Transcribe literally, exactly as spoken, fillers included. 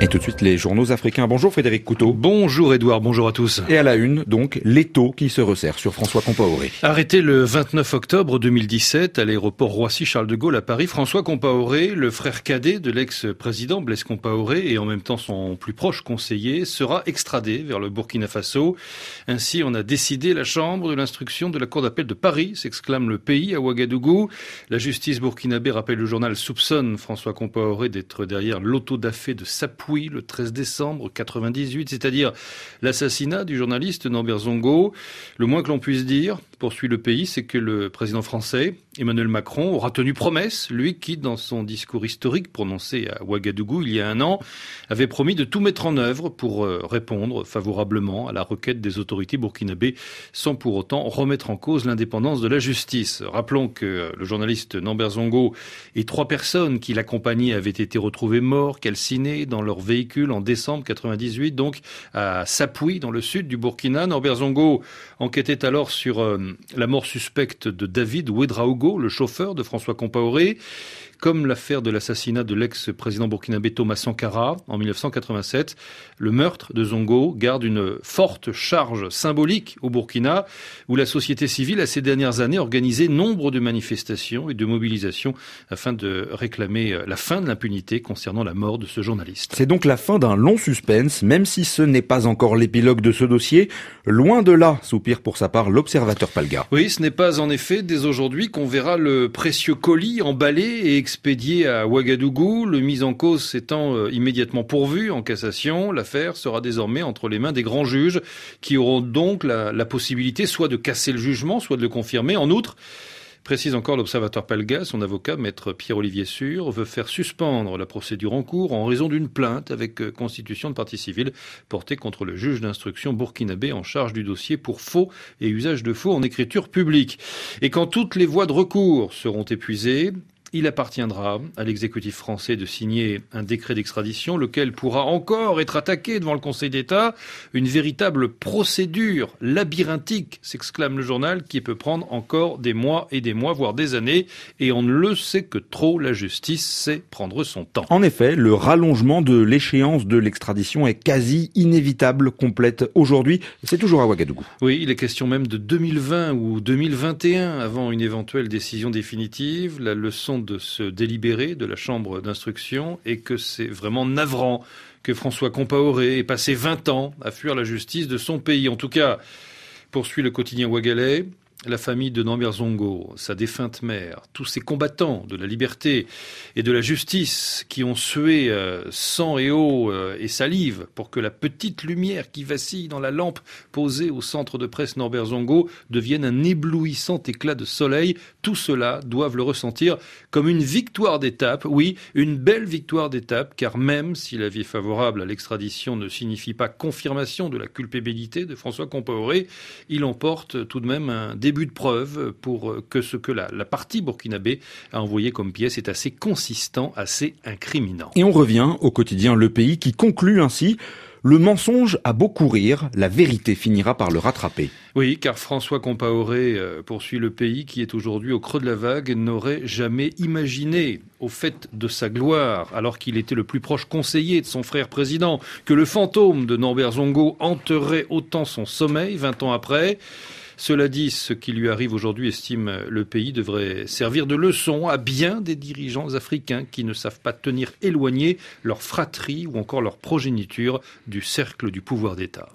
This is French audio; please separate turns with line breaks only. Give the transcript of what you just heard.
Et tout de suite, les journaux africains. Bonjour Frédéric Couteau.
Bonjour Edouard, bonjour à tous.
Et à la une, donc, l'étau qui se resserre sur François Compaoré.
Arrêté le vingt-neuf octobre deux mille dix-sept à l'aéroport Roissy-Charles de Gaulle à Paris, François Compaoré, le frère cadet de l'ex-président Blaise Compaoré et en même temps son plus proche conseiller, sera extradé vers le Burkina Faso. Ainsi, on a décidé la chambre de l'instruction de la cour d'appel de Paris, s'exclame le pays à Ouagadougou. La justice burkinabé, rappelle le journal, soupçonne François Compaoré d'être derrière l'autodafé de Sapoui le treize décembre quatre-vingt-dix-huit, c'est-à-dire l'assassinat du journaliste Norbert Zongo. Le moins que l'on puisse dire, poursuit le pays, c'est que le président français, Emmanuel Macron, aura tenu promesse, lui qui, dans son discours historique prononcé à Ouagadougou il y a un an, avait promis de tout mettre en œuvre pour répondre favorablement à la requête des autorités burkinabées, sans pour autant remettre en cause l'indépendance de la justice. Rappelons que le journaliste Norbert Zongo et trois personnes qui l'accompagnaient avaient été retrouvés morts, calcinés dans leur véhicule en décembre quatre-vingt-dix-huit, donc à Sapoui, dans le sud du Burkina. Norbert Zongo enquêtait alors sur euh, la mort suspecte de David Ouedraogo, le chauffeur de François Compaoré, comme l'affaire de l'assassinat de l'ex-président burkinabé Thomas Sankara en mille neuf cent quatre-vingt-sept. Le meurtre de Zongo garde une forte charge symbolique au Burkina, où la société civile a ces dernières années organisé nombre de manifestations et de mobilisations afin de réclamer la fin de l'impunité concernant la mort de ce journaliste.
C'est donc la fin d'un long suspense, même si ce n'est pas encore l'épilogue de ce dossier. Loin de là, soupire pour sa part l'observateur Palga.
Oui, ce n'est pas en effet dès aujourd'hui qu'on verra le précieux colis emballé et expédié à Ouagadougou. Le mis en cause s'étant euh, immédiatement pourvu en cassation, l'affaire sera désormais entre les mains des grands juges qui auront donc la, la possibilité soit de casser le jugement, soit de le confirmer. En outre, précise encore l'observateur Palga, son avocat, maître Pierre-Olivier Sûr, veut faire suspendre la procédure en cours en raison d'une plainte avec constitution de partie civile portée contre le juge d'instruction burkinabé en charge du dossier pour faux et usage de faux en écriture publique. Et quand toutes les voies de recours seront épuisées, il appartiendra à l'exécutif français de signer un décret d'extradition, lequel pourra encore être attaqué devant le Conseil d'État. Une véritable procédure labyrinthique, s'exclame le journal, qui peut prendre encore des mois et des mois, voire des années. Et on ne le sait que trop, la justice sait prendre son temps.
En effet, le rallongement de l'échéance de l'extradition est quasi inévitable, complète aujourd'hui. C'est toujours à Ouagadougou.
Oui, il est question même de deux mille vingt ou deux mille vingt et un avant une éventuelle décision définitive. La leçon de ce délibéré de la chambre d'instruction et que c'est vraiment navrant que François Compaoré ait passé vingt ans à fuir la justice de son pays. En tout cas, poursuit le quotidien ouagalais, la famille de Norbert Zongo, sa défunte mère, tous ces combattants de la liberté et de la justice qui ont sué euh, sang et eau euh, et salive pour que la petite lumière qui vacille dans la lampe posée au centre de presse Norbert Zongo devienne un éblouissant éclat de soleil. Tout cela doivent le ressentir comme une victoire d'étape, oui, une belle victoire d'étape, car même si l'avis favorable à l'extradition ne signifie pas confirmation de la culpabilité de François Compaoré, il emporte tout de même un début de preuve pour que ce que la, la partie burkinabé a envoyé comme pièce est assez consistant, assez incriminant.
Et on revient au quotidien Le Pays qui conclut ainsi: le mensonge a beau courir, la vérité finira par le rattraper.
Oui, car François Compaoré, euh, poursuit Le Pays, qui est aujourd'hui au creux de la vague, n'aurait jamais imaginé, au fait de sa gloire, alors qu'il était le plus proche conseiller de son frère président, que le fantôme de Norbert Zongo hanterait autant son sommeil vingt ans après. Cela dit, ce qui lui arrive aujourd'hui, estime Le Pays, devrait servir de leçon à bien des dirigeants africains qui ne savent pas tenir éloignés leur fratrie ou encore leur progéniture du cercle du pouvoir d'État.